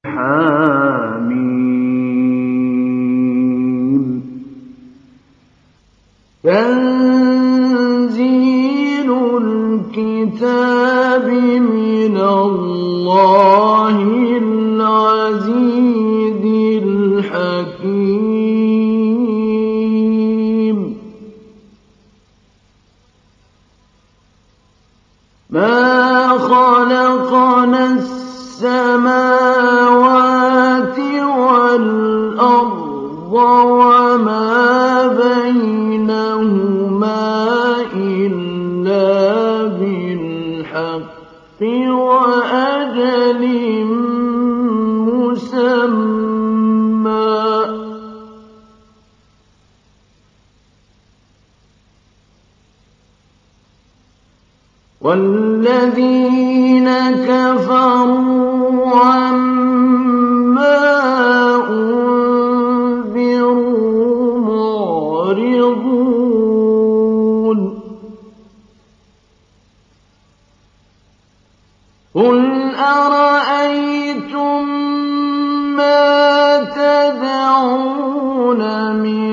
حميم تنزيل الكتاب من الله العزيز الحكيم ما خلقنا السماوات والأرض وما بينهما إلا بالحق وأجل مسمى والذين كفروا عما أنذروا معرضون قل أرأيتم ما تدعون من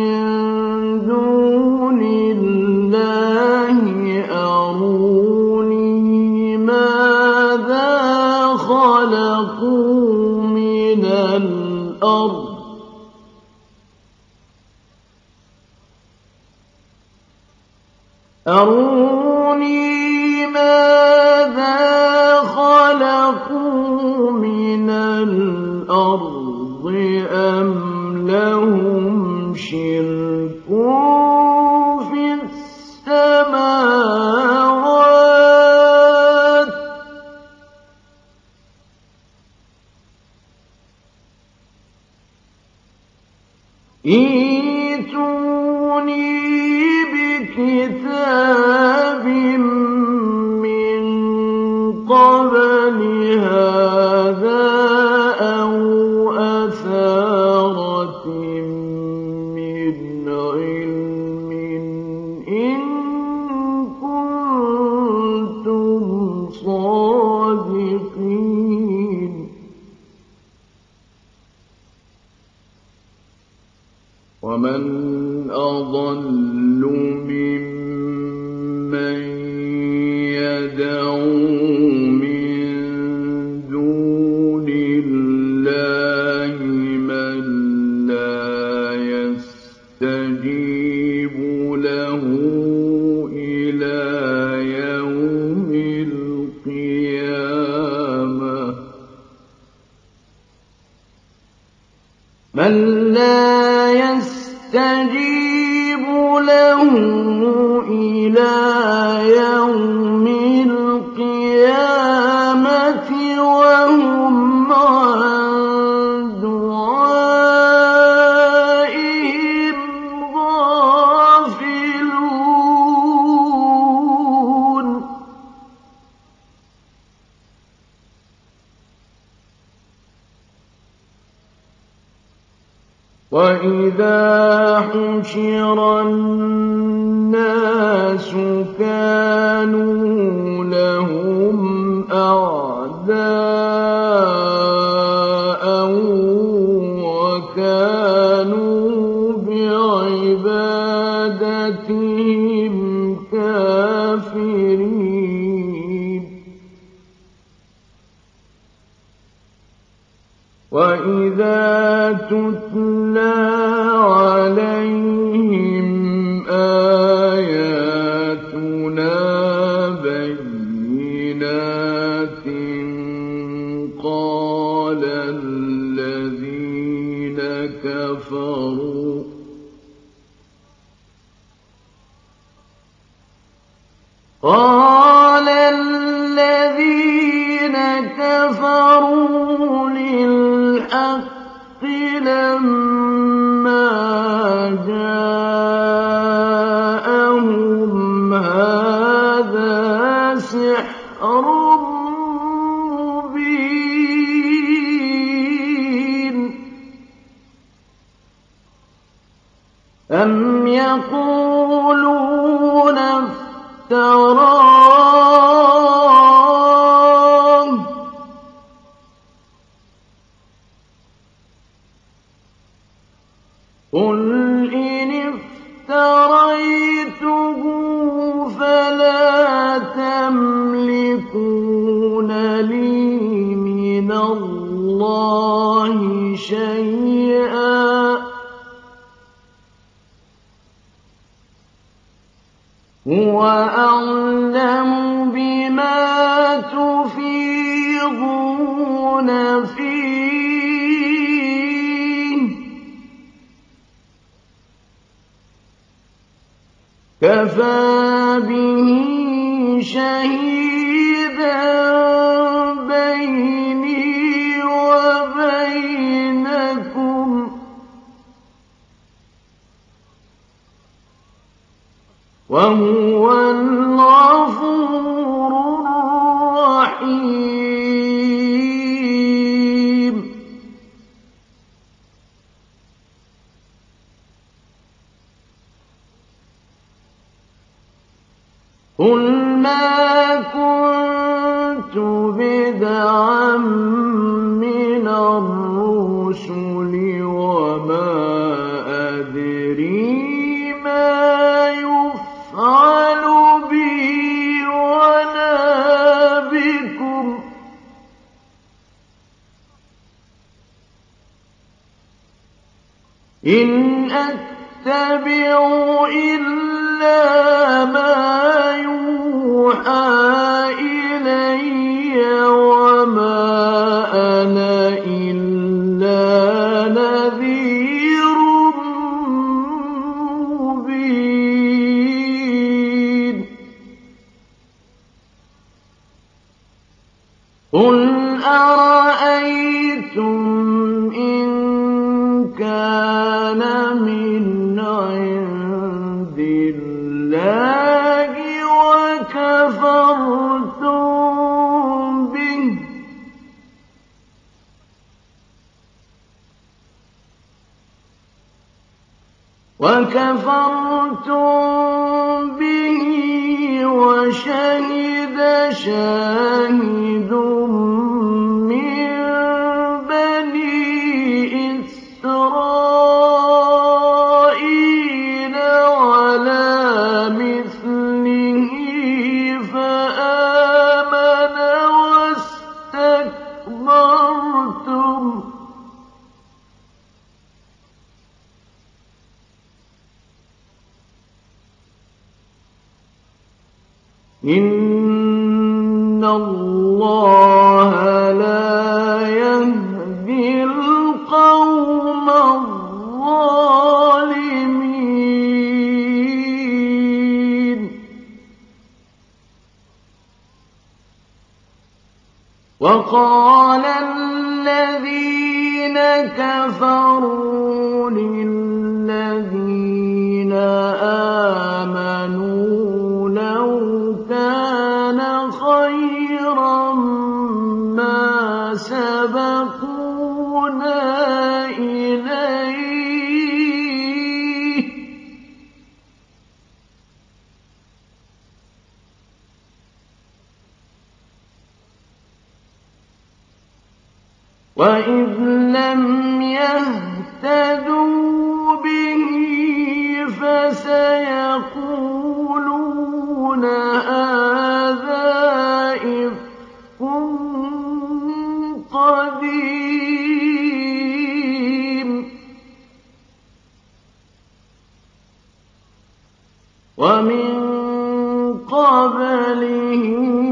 دون الله أروني ماذا خلقوا من الأرض أم لهم شرك في السماوات ائتوني بكتاب من قبل هذا أو أثارة من علم إن كنتم صادقين ومن أضل ممن يدعو من دون الله من لا يستجيب له إلى يوم القيامة من لا يستجيب له إلى يوم القيامة وهم عن دعائهم غافلون وإذا حشر الناس كانوا لهم أعداء وكانوا بعبادتهم كافرين وإذا تتلى عليهم آياتنا بينات قال الذين كفروا للحق لما جاءهم هذا سحر مبين أم يقولون افتراه قُلْ إِنِ افْتَرَيْتُهُ فَلَا تَمْلِكُونَ لِي مِنَ اللَّهِ شَيْئًا ۖ هُوَ أَعْلَمُ بِمَا تُفِيضُونَ فِيهِ ۖ كَفَىٰ بِهِ شَهِيدًا بَيْنِي وَبَيْنَكُمْ ۖ وَهُوَ الْغَفُورُ الرَّحِيمُ. قُلْ مَا كُنتُ بِدْعًا مِّنَ الرُّسُلِ وَمَا أَدْرِي مَا يُفْعَلُ بِي وَلَا بِكُمْ ۖ إِنْ أَتَّبِعُ إِلَّا مَا يُوحَىٰ إِلَيَّ وَمَا أَنَا إِلَّا نَذِيرٌ مُّبِينٌ. قُلْ أَرَأَيْتُمْ إِن كَانَ مِنْ عِندِ اللَّهِ وَكَفَرْتُم بِهِ وَشَهِدَ شَاهِدٌ مِّن بَنِي إِسْرَائِيلَ عَلَىٰ مِثْلِهِ فَآمَنَ وَاسْتَكْبَرْتُمْ ۖ إِنَّ اللَّهَ لَا يَهْدِي الْقَوْمَ الظَّالِمِينَ. وَقَالَ الَّذِينَ كَفَرُوا لِلَّذِينَ آمَنُوا لَوْ كَانَ خَيْرًا مَّا سَبَقُونَا إِلَيْهِ ۚ وَإِذْ لَمْ يَهْتَدُوا بِهِ فَسَيَقُولُونَ هَٰذَا إِفْكٌ قَدِيمٌ. وَمِن قَبْلِهِ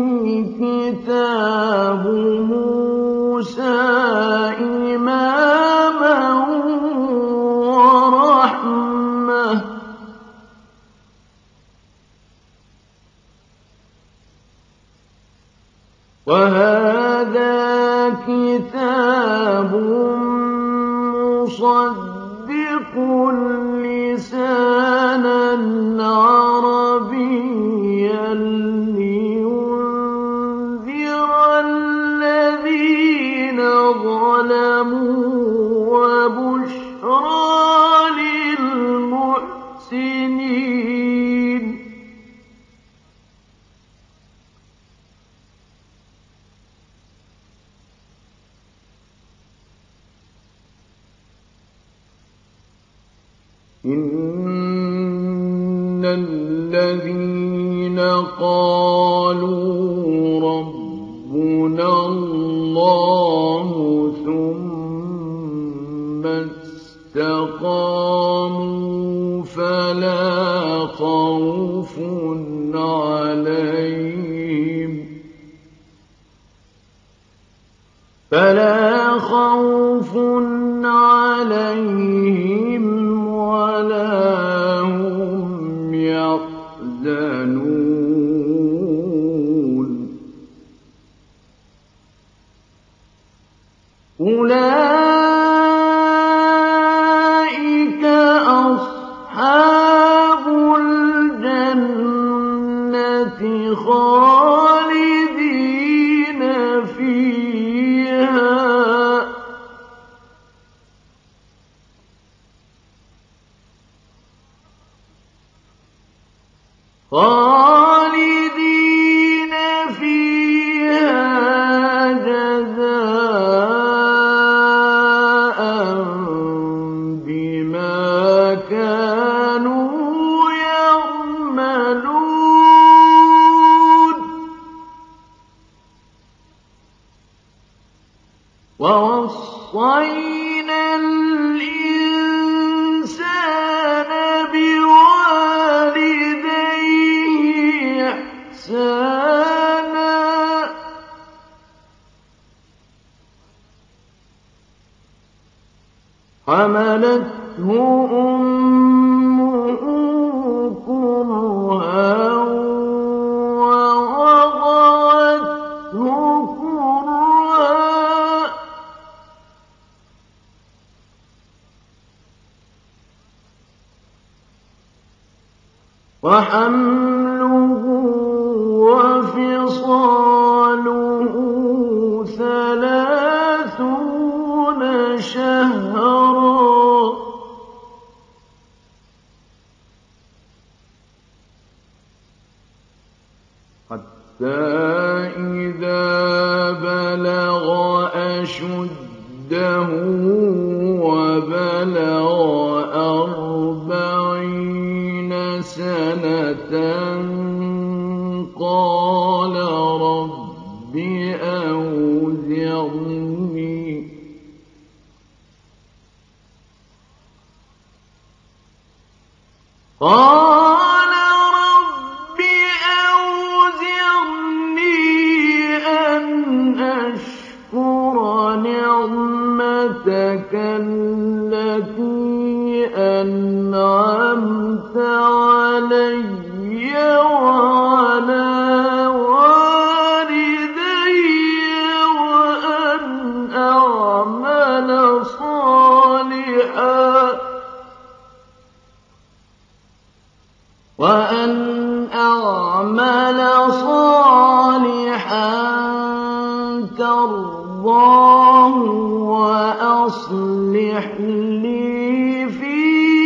كِتَابُ مُوسَىٰ إِمَامًا وَرَحْمَةً ۚ وَهَٰذَا كِتَابٌ مُّصَدِّقٌ لِّسَانًا عَرَبِيًّا لِّيُنذِرَ الَّذِينَ ظَلَمُوا وَبُشْرَىٰ لِلْمُحْسِنِينَ. إن الذين قالوا ربنا الله ثم استقاموا فلا خوف عليهم ولا هم يحزنون أولئك أصحاب الجنة خالدين فيها جزاء بما كانوا يعملون ووصينا الإنسان بوالديه إحسانا حملته أمه كرها ووضعته كرها وحمله وفصاله 30 شهرا حتى إذا بلغ أشده وبلغ 40 سنة قال رب أوزعني أن أشكر نعمتك التي أنعمت علي وعلى والدي وأن أعمل صالحا ترضاه وأصلح لي في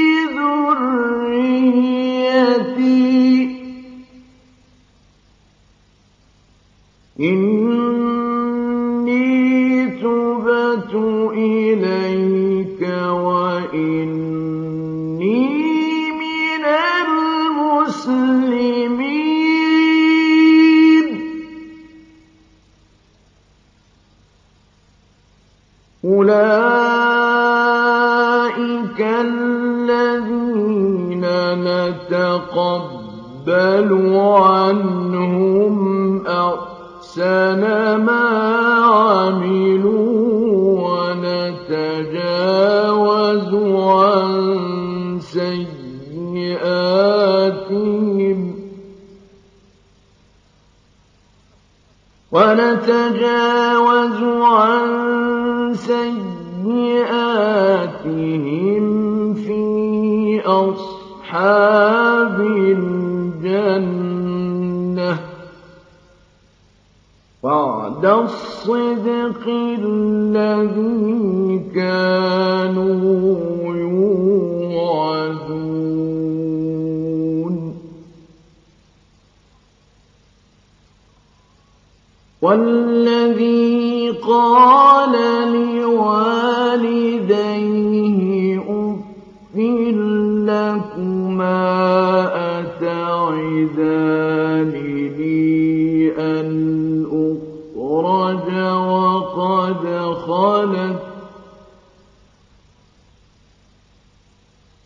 ذريتي إني تبت إليك وإني من المسلمين أولئك الذين نتقبل عنهم أحسن ما عملوا ونتجاوز عن سيئاتهم في أصحاب الجنة وعد الصدق الذي كانوا يوعدون والذي قال لوالديه أف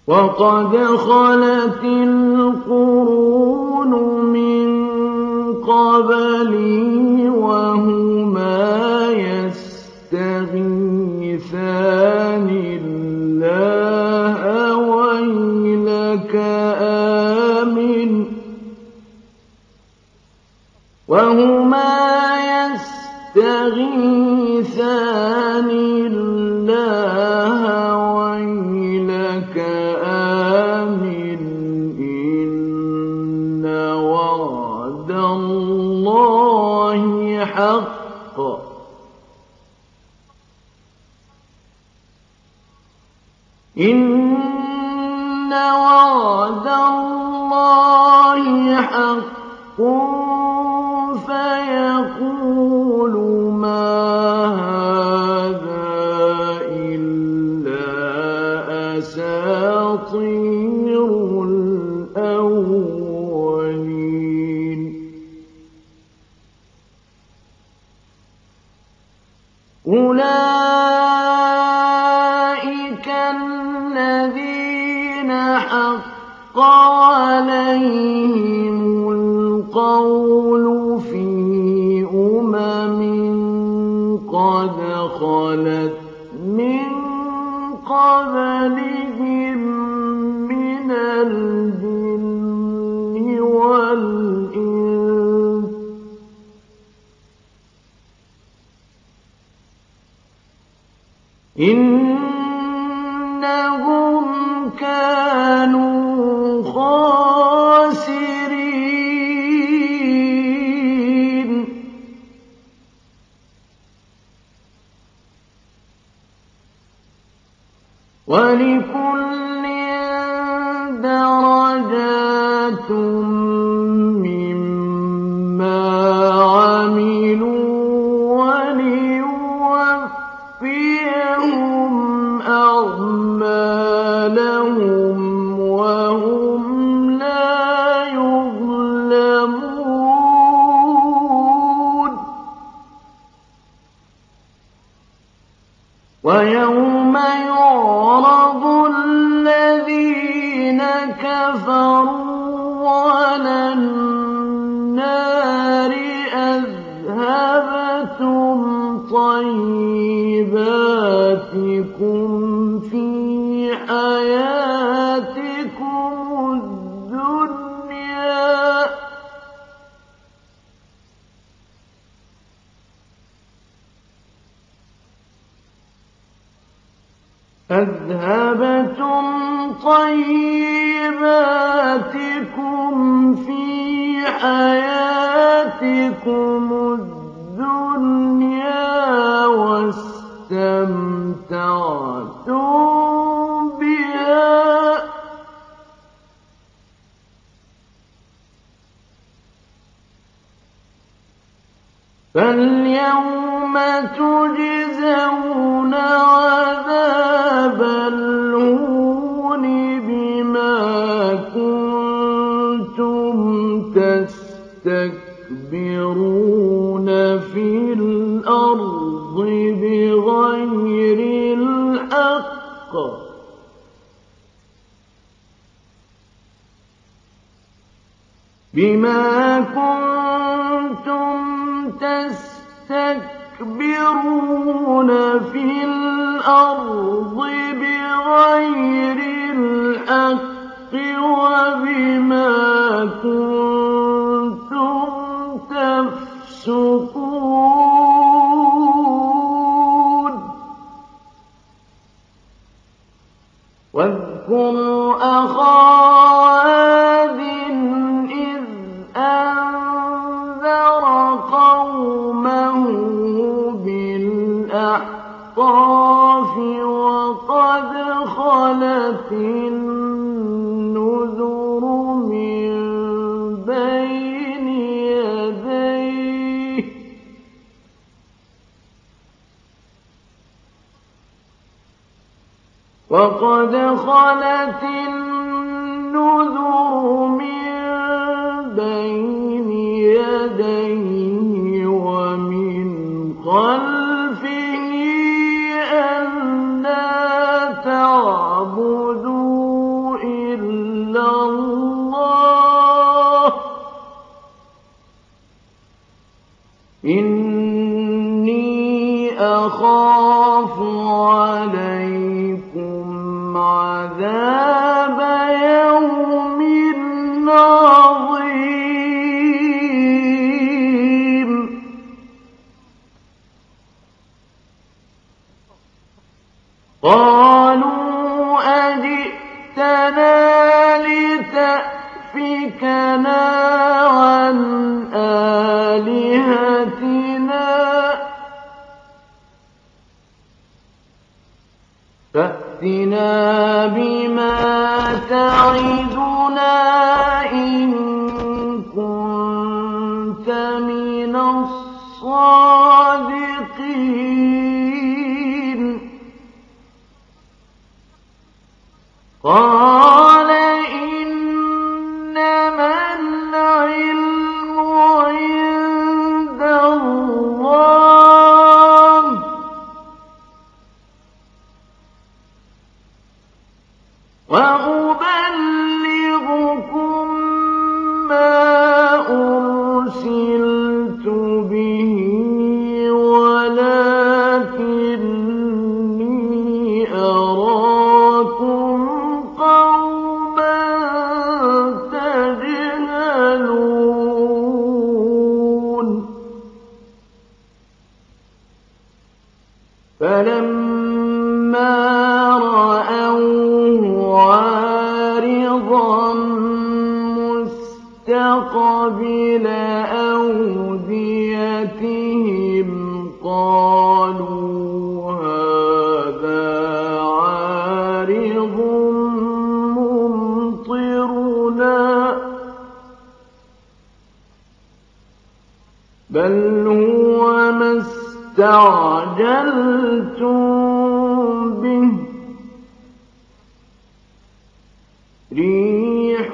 وقد خلت القرون من قبلي وهما يستغيثان الله ويلك آمن إن وعد الله حق إن وعد الله حق فيقول ما هذا إلا أساطير الأولين أولئك الذين حق عليهم القول في قد خلت من قبلهم من الجن والإنس إنهم كانوا خاسرين ولكل درجات مما عملوا وليوفيهم أعمالهم وهم لا يظلمون ويوم يعرض الذين كفروا على النار أذهبتم طيباتكم في حياتكم الدنيا واستمتعتم بها فاليوم تجزون عذاب الهون بما كنتم تستكبرون في الأرض بغير الحق بما كنتم تستكبرون في الأرض بغير الحق وبما كنتم تفسقون واذكر أخا عاد إذ أنذر قومه بالأحقاف وقد خلت النذر من بين يديه وقد خلت النذر من بين يديه ومن خلفه ألا تعبدوا عليكم عذاب يوم عظيم قالوا أجئتنا لتأفكنا عن آلهتنا فأتنا بما تعدنا إن كنت من الصادقين قال إنما العلم عند الله وأبلغكم ما أرسلت به ولكني أراكم قوما تجهلون فلما رأوه عارضا مستقبل أوديتهم قالوا هذا عارض ممطرنا بل هو ما استعجلتم به ريح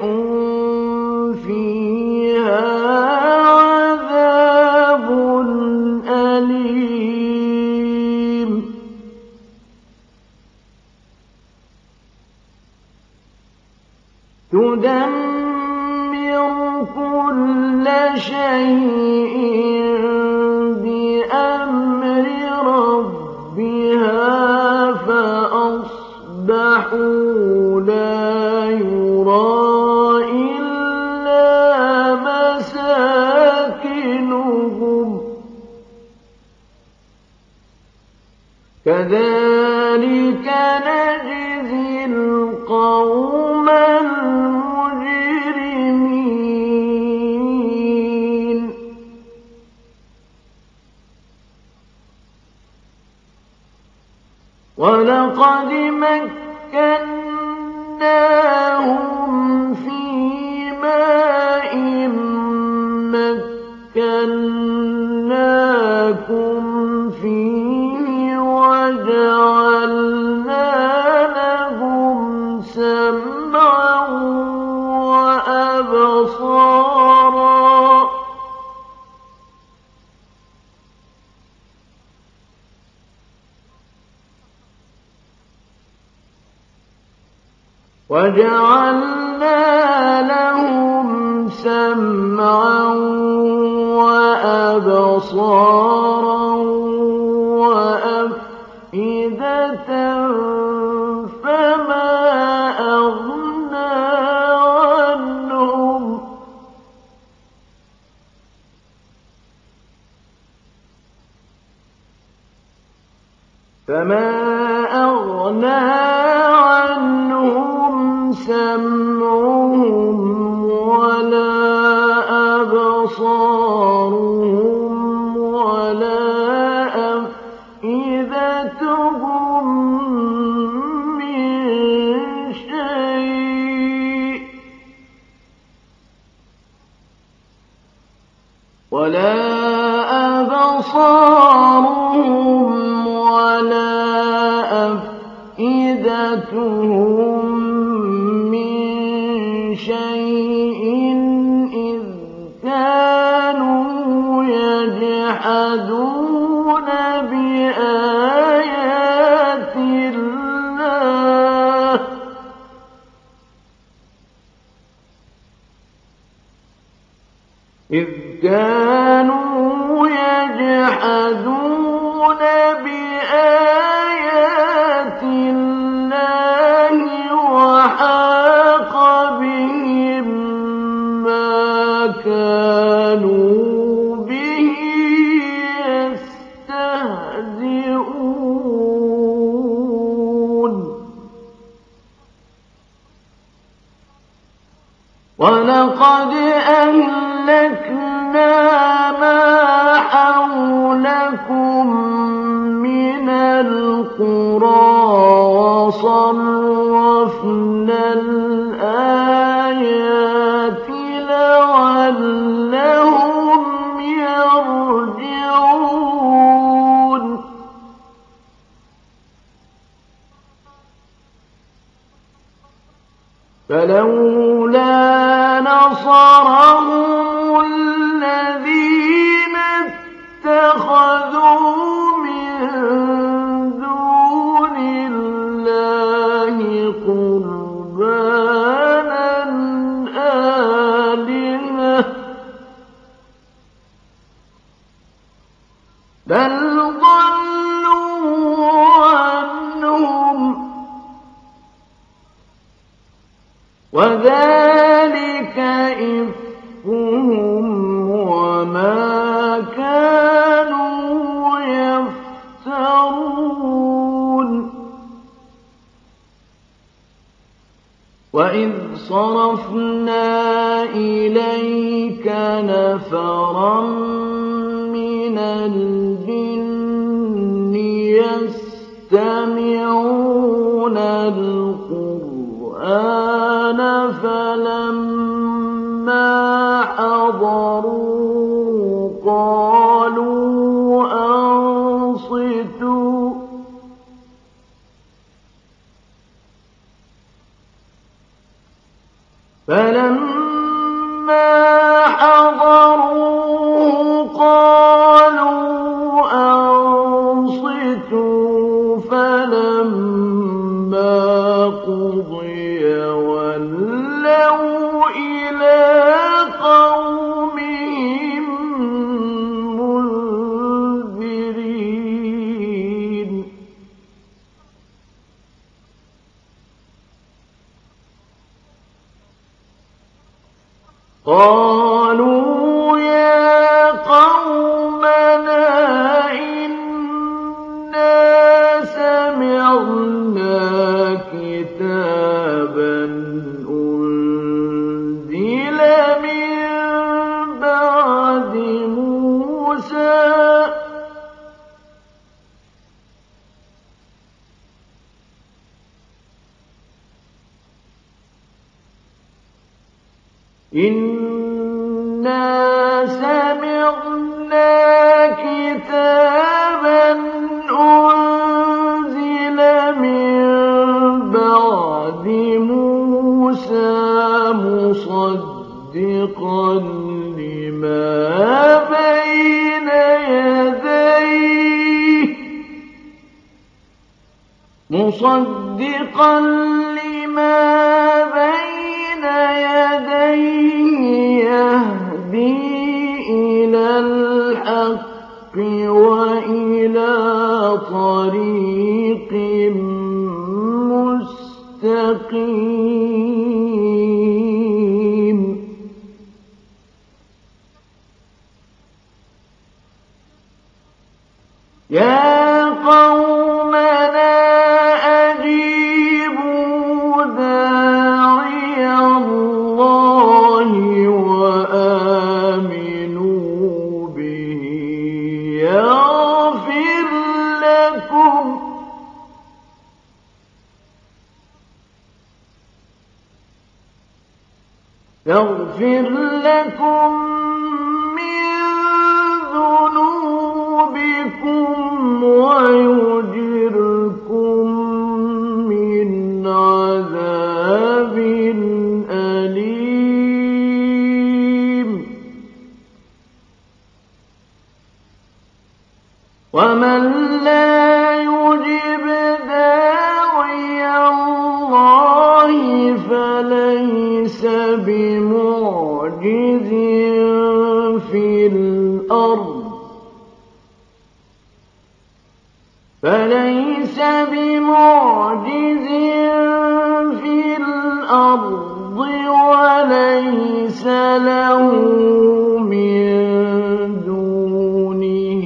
فيها عذاب أليم تدمر كل شيء بأمر ربها فأصبحوا لا يرى إلا مساكنهم كذلك نجزي القوم المجرمين ولقد مكناهم في ماء مكناكم فيه وجعلنا لهم سمعا وأبصارا وأفئدة فما أغنى عنهم سمعهم ولا أبصارهم ولا أفئدتهم من شيء ولا أبصارهم ولا أفئدتهم من شيء إذ كانوا يجحدون بآيات الله إذ كانوا يجحدون بآيات وَلَقَدْ أَهْلَكْنَا مَا حَوْلَكُم مِّنَ الْقُرَىٰ وَصَرَّفْنَا الْآيَاتِ لَعَلَّهُمْ يَرْجِعُونَ فَلَوْلَا نَصَرَهُمُ الَّذِينَ اتَّخَذُوا مِن دُونِ اللَّهِ قُرْبَانًا آلِهَةً بَلْ ضَلُّوا عَنْهُمْ وَذَلِكَ إِفْكُهُمْ وَمَا كَانُوا يَفْتَرُونَ وَإِذْ صَرَفْنَا إِلَيْكَ نَفَرًا مِّنَ الْجِنِّ يَسْتَمِعُونَ الْقُرْآنَ فَلَمَّا حَضَرُوهُ قَالُوا أَنصِتُوا فَلَمَّا قُضِيَ وَلَّوْا إِلَىٰ قَوْمِهِم مُّنذِرِينَ قَالُوا يَا قَوْمَنَا إِنَّا سَمِعْنَا كِتَابًا أُنزِلَ مِن بَعْدِ مُوسَىٰ مُصَدِّقًا لِّمَا بَيْنَ يَدَيْهِ يَهْدِي إِلَى الْحَقِّ وَإِلَىٰ طَرِيقٍ مُّسْتَقِيمٍ يَا قَوْمَنَا أَجِيبُوا دَاعِيَ اللَّهِ وَآمِنُوا بِهِ يَغْفِرْ لَكُم مِّن ذُنُوبِكُمْ وَيُجِرْكُم مِّنْ عَذَابٍ أَلِيمٍ وَمَن لَّا يُجِبْ دَاعِيَ اللَّهِ فَلَيْسَ بِمُعْجِزٍ فِي الْأَرْضِ وَلَيْسَ لَهُ مِن دُونِهِ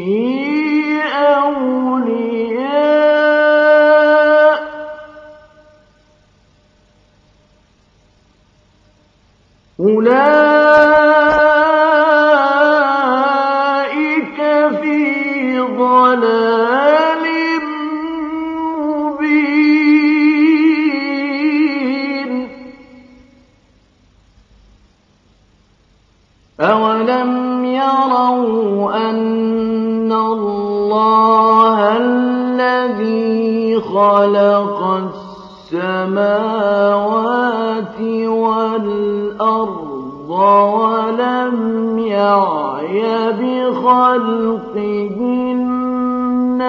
أَوْلِيَاءُ أولئك في ضلال مبين. أولم يروا أن الله الذي خلق السماوات والأرض ولم يعي بخلقهن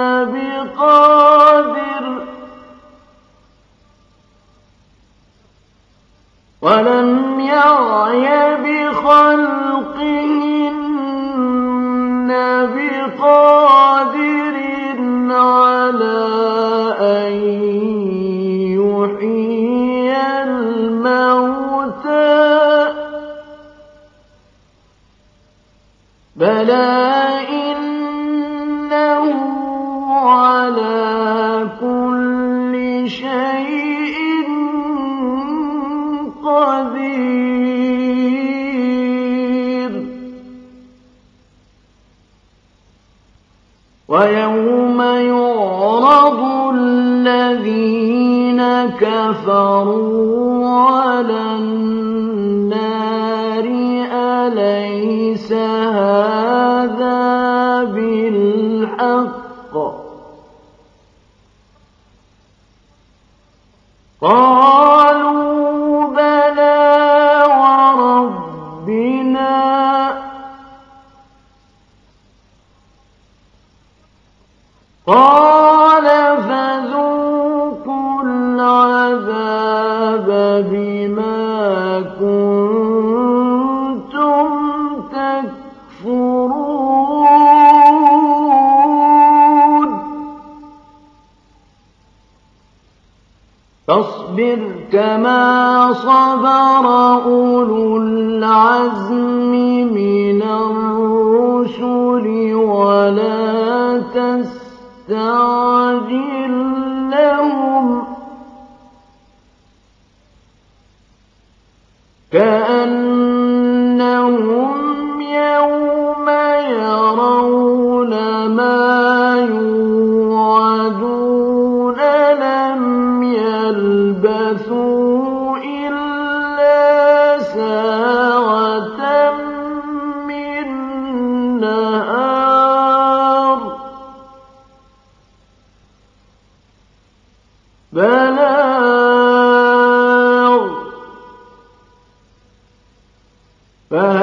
بقادر على أن يحيي الموتى بلى إنه على كل شيء قدير. ويوم يعرض الذين كفروا على النار أليس هذا بالحق قالوا بلى وربنا قال فذوقوا العذاب بما كنتم تكفرون. فاصبر كما صبر أولو العزم من الرسل ولا تستعجل لهم كأنهم يوم يرون ما يوعدون لم يلبثوا إلا ساعة من نهار بلاغ فهل